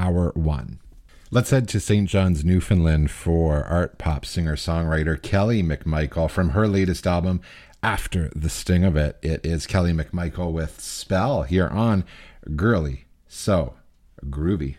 hour one. Let's head to St. John's, Newfoundland for art pop singer-songwriter Kelly McMichael from her latest album, After the Sting of It. It is Kelly McMichael with Spell here on Girly So Groovy.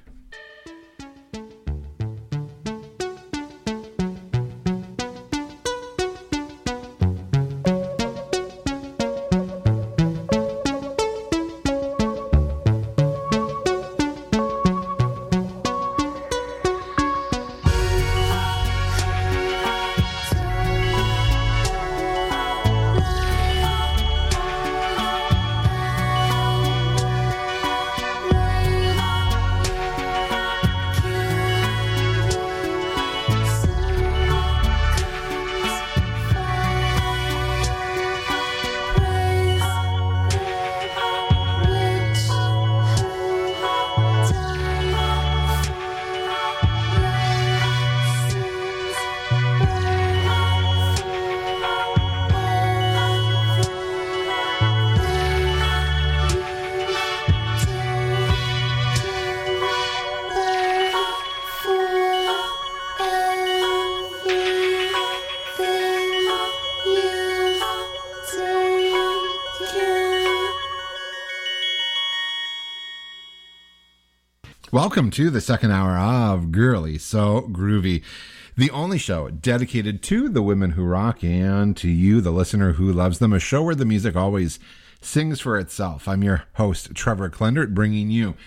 Welcome to the second hour of Girly So Groovy, the only show dedicated to the women who rock and to you, the listener who loves them, a show where the music always sings for itself. I'm your host, Trevor Klendert, bringing you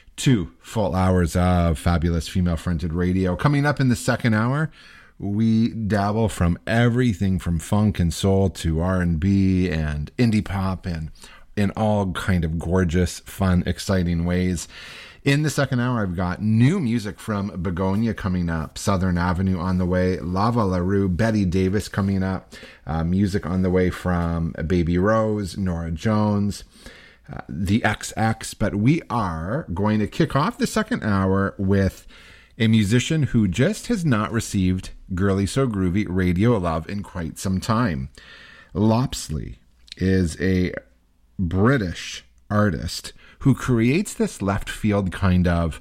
2 full hours of fabulous female-fronted radio. Coming up in the second hour, we dabble from everything from funk and soul to R&B and indie pop and in all kind of gorgeous, fun, exciting ways. In the second hour, I've got new music from Begonia coming up, Southern Avenue on the way, Lava LaRue, Betty Davis coming up, music on the way from Baby Rose, Nora Jones, the XX. But we are going to kick off the second hour with a musician who just has not received Girly So Groovy radio love in quite some time. Lopsley is a British artist who creates this left field kind of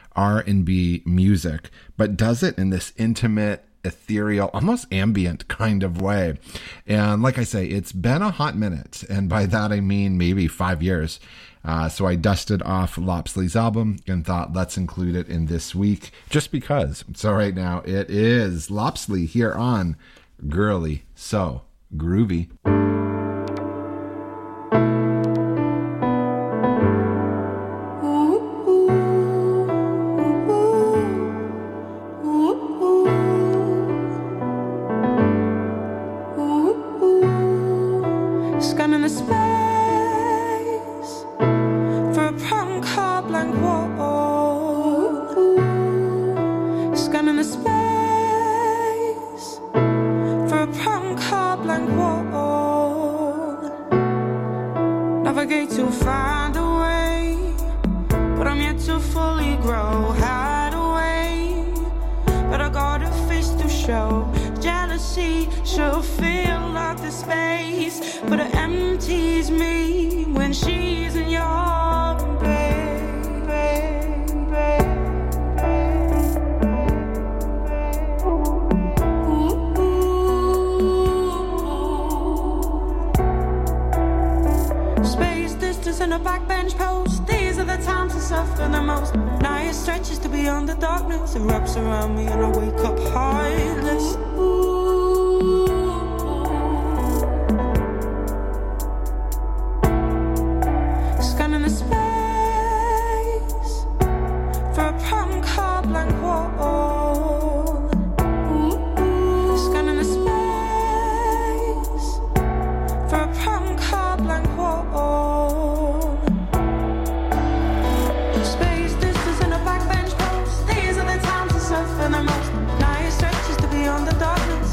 R&B music, but does it in this intimate, ethereal, almost ambient kind of way. And like I say, it's been a hot minute, and by that I mean maybe 5 years. So I dusted off Lopsley's album and thought, let's include it in this week, just because. So right now it is Lopsley here on Girly So Groovy. The most nice stretches to be on the darkness.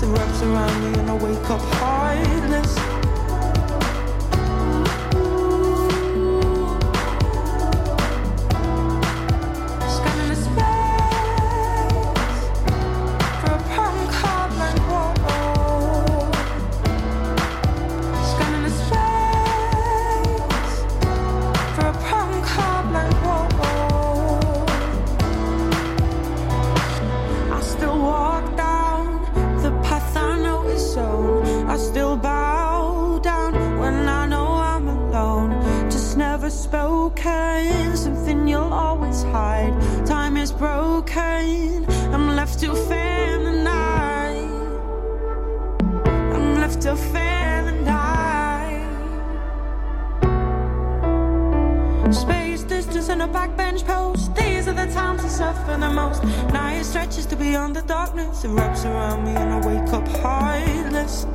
left to fail the night. I'm left to fail the night. Space, distance, and a backbench post. These are the times I suffer the most. Night stretches to beyond the darkness. It wraps around me and I wake up heartless.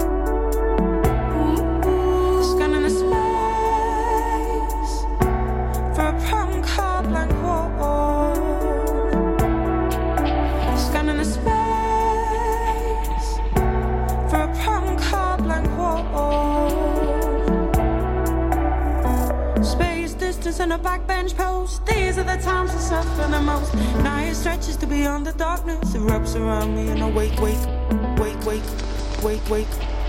Scanning the space for a prom car blank wall. Scanning the space for a prom car blank wall. Space, distance, and a backbench post. These are the times I suffer the most. Night stretches to beyond the darkness. It wraps around me and I wake, wake, wake, wake, wake, wake.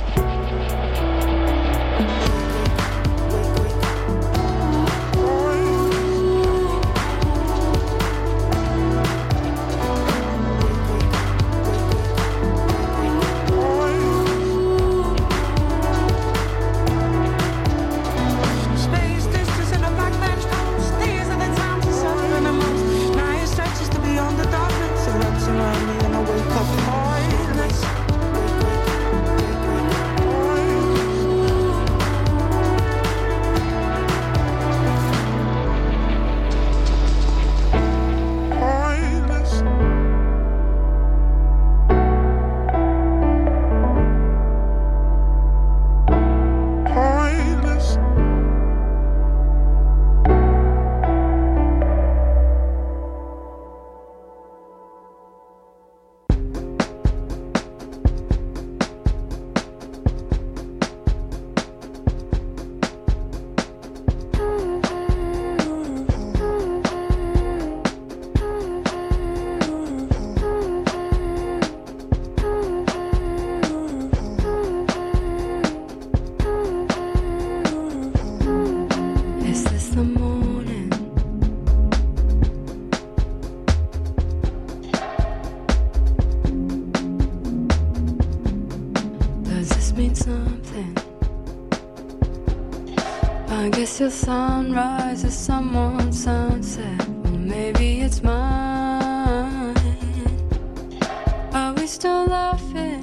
Your sunrise is someone's sunset, or maybe it's mine. Are we still laughing?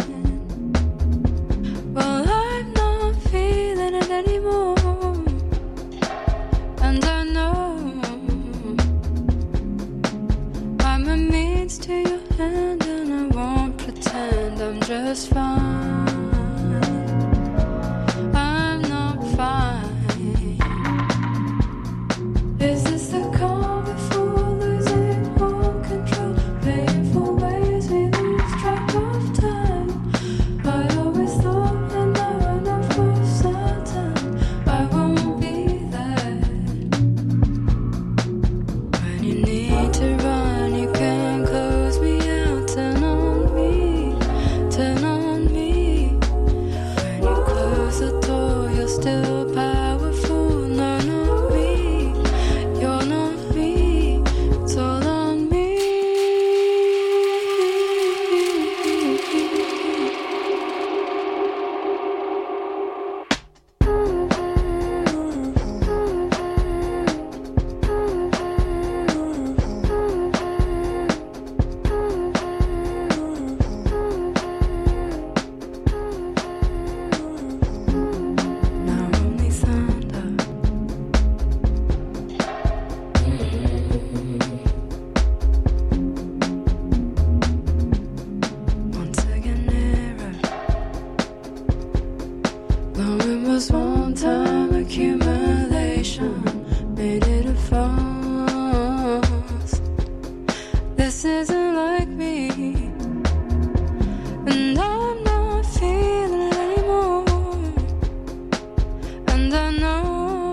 Well, I'm not feeling it anymore, and I know I'm a means to your hand, and I won't pretend I'm just fine. I'm not fine. Is this the calm before losing all control? Painful ways we lose track of time. I always thought that now I know for certain I won't be there. When you need to run, you can close me out. Turn on me, turn on me. When you close the door, you're still powerful. No, not me. You're not me, it's all on me. Now only thunder. Once again nearer. Though it was one time accumulation, made it a force. This isn't like me, and I'm not feeling it anymore. And I know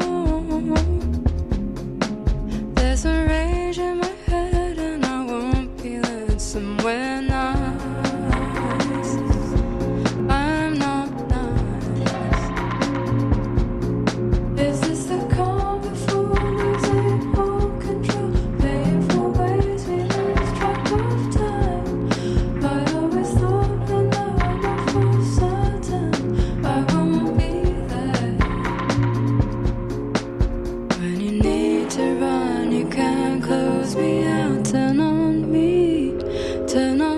there's a rage in my head, and I won't be led somewhere nice. I'm not nice. Is this the calm before losing all control? Painful ways we lose track of time. I always thought that now I know for certain I won't be there. When you need to run, you can close me out. Turn on me, turn on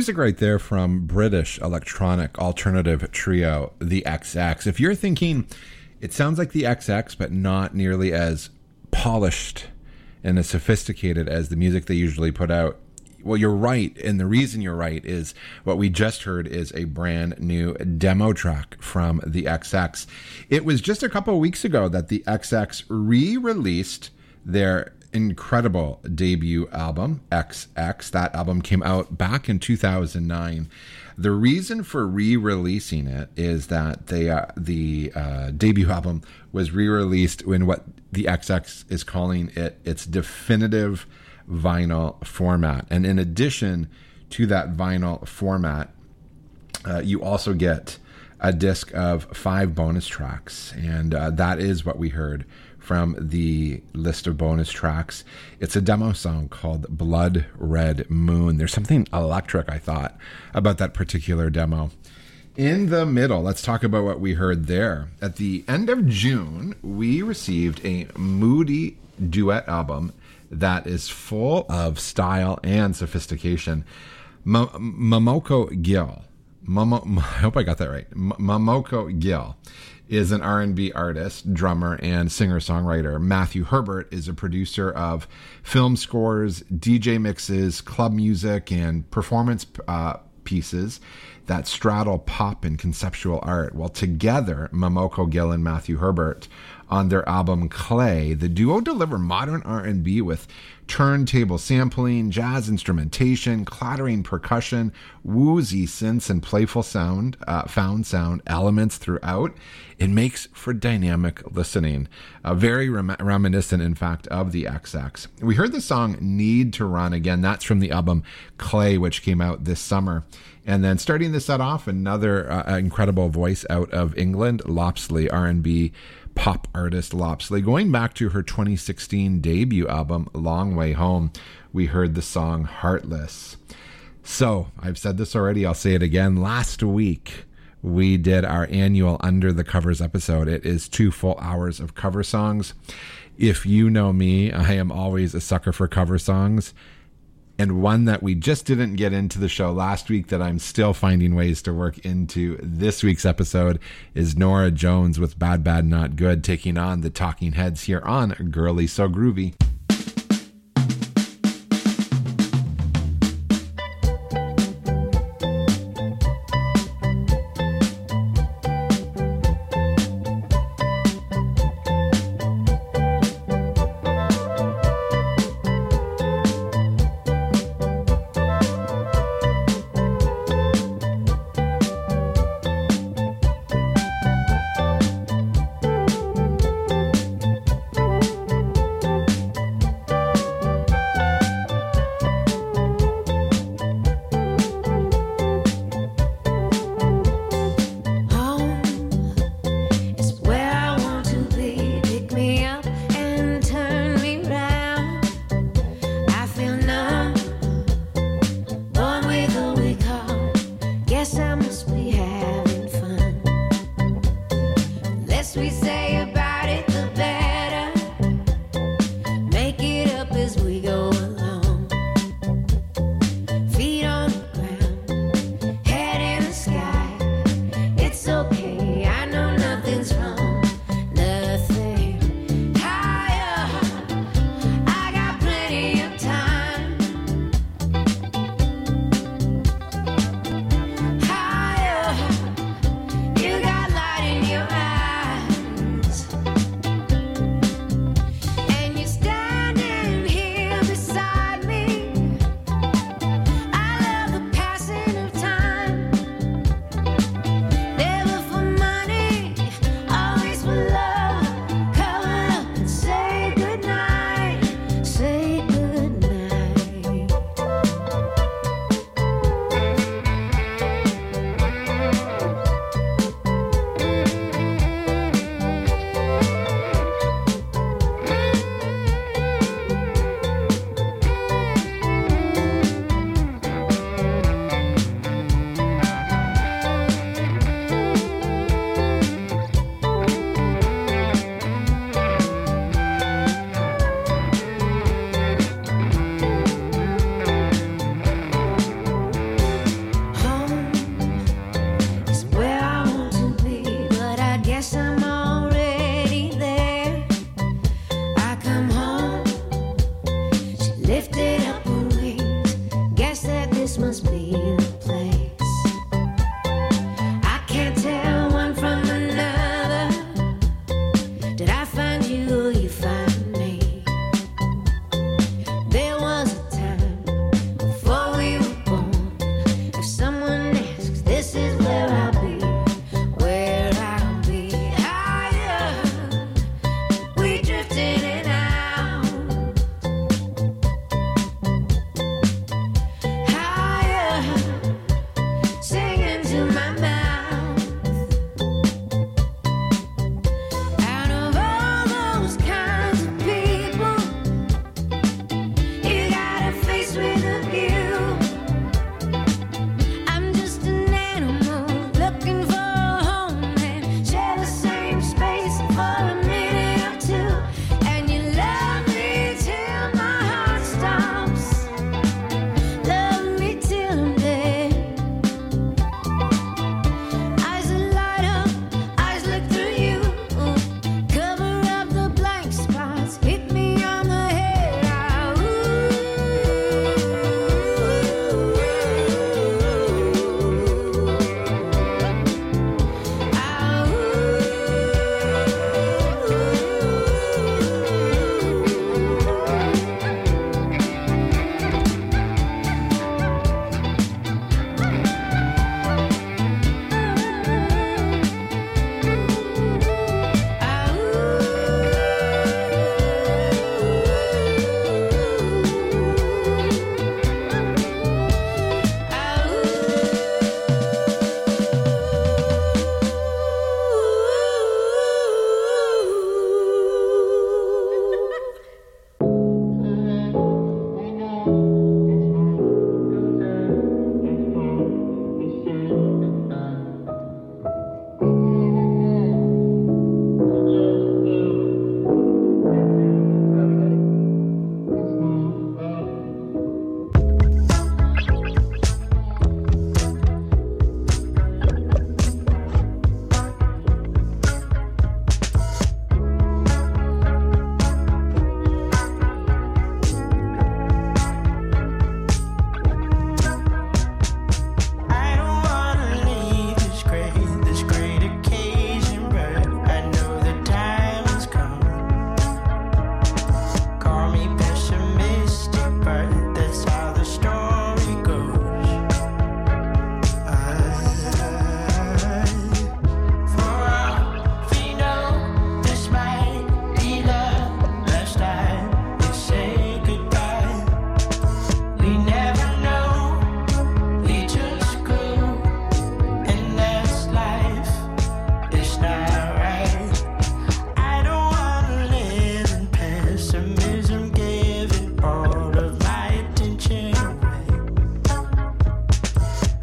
Music right there from British electronic alternative trio, the XX. If you're thinking, it sounds like the XX, but not nearly as polished and as sophisticated as the music they usually put out, well, you're right. And the reason you're right is what we just heard is a brand new demo track from the XX. It was just a couple of weeks ago that the XX re-released their incredible debut album, XX. That album came out back in 2009. The reason for re-releasing it is that the debut album was re-released in what the XX is calling its definitive vinyl format. And in addition to that vinyl format, you also get a disc of 5 bonus tracks. And that is what we heard from the list of bonus tracks. It's a demo song called Blood Red Moon. There's something electric, I thought, about that particular demo. In the middle, let's talk about what we heard there. At the end of June, we received a moody duet album that is full of style and sophistication. Momoko Gill, I hope I got that right. Momoko Gill is an R&B artist, drummer, and singer-songwriter. Matthew Herbert is a producer of film scores, DJ mixes, club music, and performance pieces that straddle pop and conceptual art. Well, together, Momoko Gill and Matthew Herbert, on their album Clay, the duo deliver modern R&B with turntable sampling, jazz instrumentation, clattering percussion, woozy synths, and playful found sound elements throughout. It makes for dynamic listening, very reminiscent, in fact, of the XX. We heard the song Need to Run again. That's from the album Clay, which came out this summer. And then starting the set off, another incredible voice out of England, Lopsley, R&B pop artist Lopsley. Going back to her 2016 debut album, Long Way Home, we heard the song Heartless. So, I've said this already, I'll say it again. Last week, we did our annual Under the Covers episode. It is 2 full hours of cover songs. If you know me, I am always a sucker for cover songs. And one that we just didn't get into the show last week that I'm still finding ways to work into this week's episode is Norah Jones with Bad Bad Not Good, taking on the Talking Heads here on Girly So Groovy.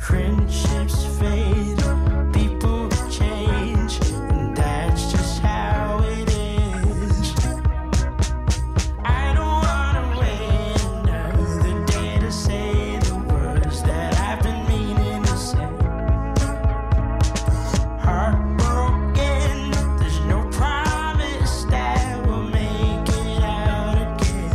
Friendships fade, people change, and that's just how it is. I don't wanna wait another day to say the words that I've been meaning to say. Heartbroken, there's no promise that we'll make it out again.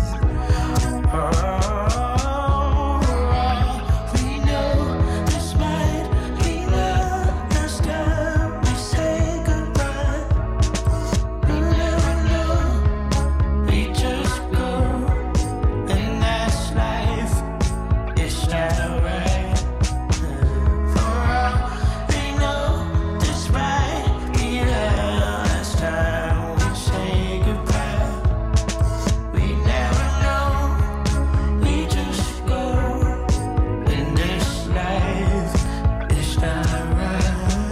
We know this might be the last time we say goodbye. You never know, we just go, and that's life. It's not right. For all we know, this might be the last time we say goodbye. We never know, we just go, and this life is not right.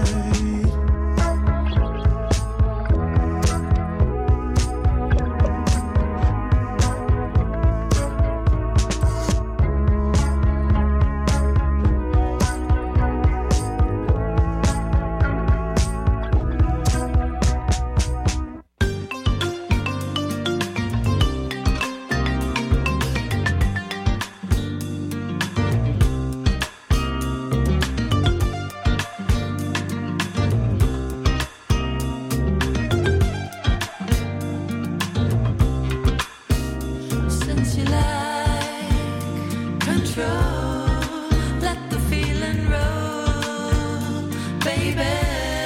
Since you like control, let the feeling roll, baby.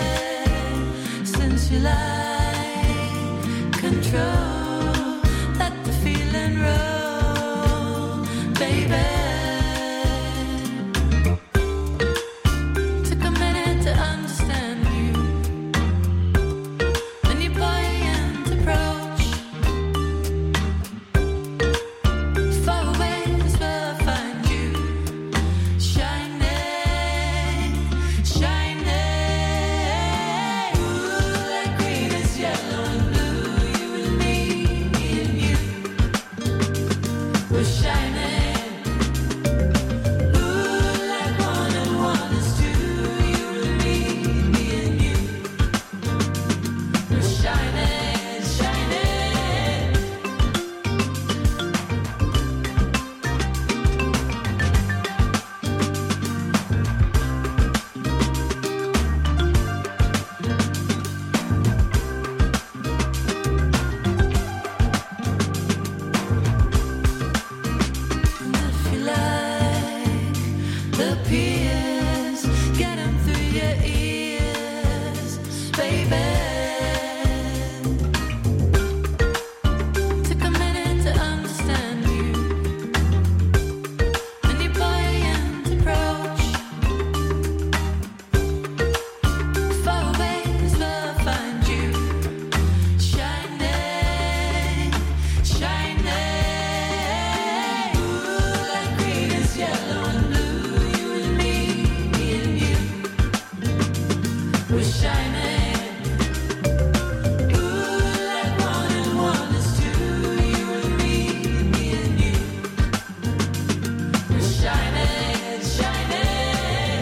Since you like control, let the feeling roll, baby. Took a minute to understand you, and your buoyant approach. Far away is where I find you, shining, shining. Ooh, like green is yellow and blue, you and me and you. We're shining. Ooh, like one and one is two, you and me and you. We're shining, shining. If you like the peers, get 'em through your ears, baby. Took a minute to understand you, and your buoyant approach. Far away is where I find you, shining, shining. Ooh, like green is yellow and blue, you and me and you. We're shining. Ooh, like one and one is two, you and me and you. We're shining, shining.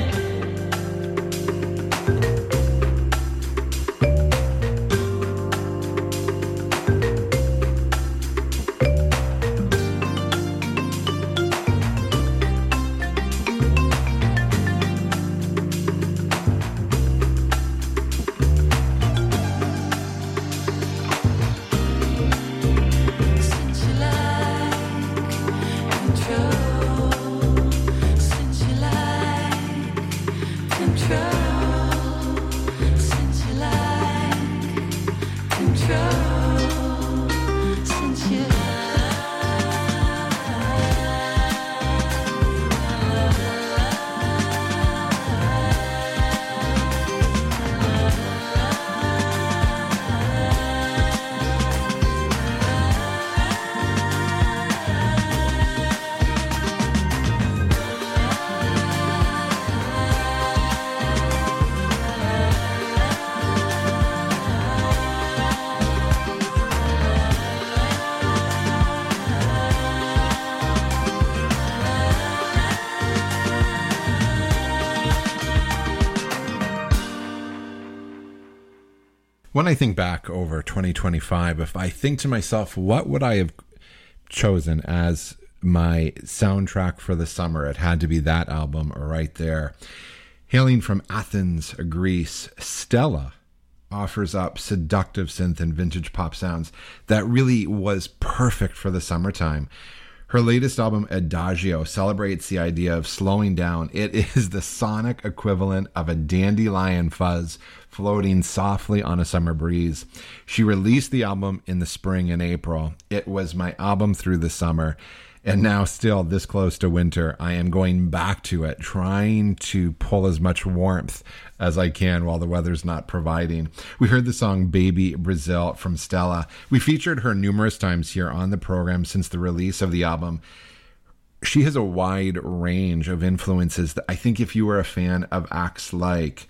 When I think back over 2025, if I think to myself, what would I have chosen as my soundtrack for the summer? It had to be that album right there. Hailing from Athens, Greece, Stella offers up seductive synth and vintage pop sounds that really was perfect for the summertime. Her latest album, Adagio, celebrates the idea of slowing down. It is the sonic equivalent of a dandelion fuzz floating softly on a summer breeze. She released the album in the spring in April. It was my album through the summer. And now, still this close to winter, I am going back to it, trying to pull as much warmth as I can while the weather's not providing. We heard the song Baby Brazil from Stella. We featured her numerous times here on the program since the release of the album. She has a wide range of influences that I think if you were a fan of acts like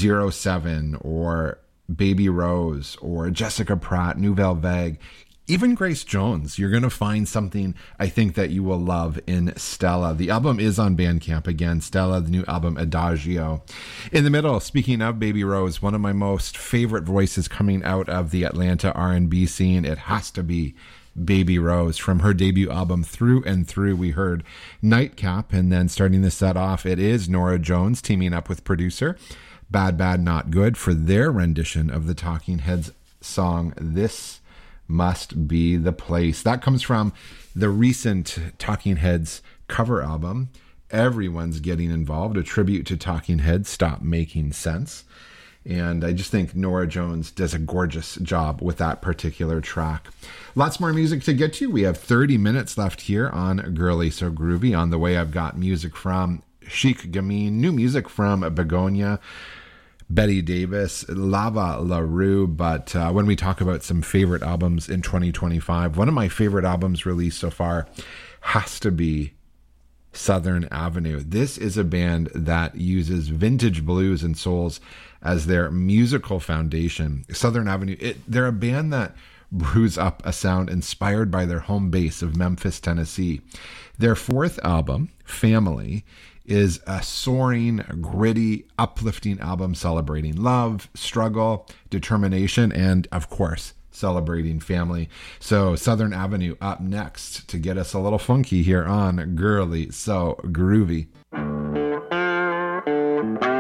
07 or Baby Rose or Jessica Pratt, Nouvelle Vague, even Grace Jones, you're going to find something I think that you will love in Stella. The album is on Bandcamp again, Stella, the new album Adagio. In the middle, speaking of Baby Rose, one of my most favorite voices coming out of the Atlanta R&B scene, it has to be Baby Rose. From her debut album Through and Through, we heard Nightcap, and then starting the set off, it is Norah Jones teaming up with producer Bad Bad Not Good for their rendition of the Talking Heads song This Must Be the Place. That comes from the recent Talking Heads cover album, Everyone's Getting Involved, a tribute to Talking Heads, Stop Making Sense. And I just think Norah Jones does a gorgeous job with that particular track. Lots more music to get to. We have 30 minutes left here on Girly So Groovy. On the way, I've got music from Chic Gamine, new music from Begonia, Betty Davis, Lava LaRue. But when we talk about some favorite albums in 2025, one of my favorite albums released so far has to be Southern Avenue. This is a band that uses vintage blues and souls as their musical foundation. Southern Avenue, they're a band that brews up a sound inspired by their home base of Memphis, Tennessee. Their fourth album, Family, is a soaring, gritty, uplifting album celebrating love, struggle, determination, and, of course, celebrating family. So Southern Avenue up next to get us a little funky here on Girly So Groovy.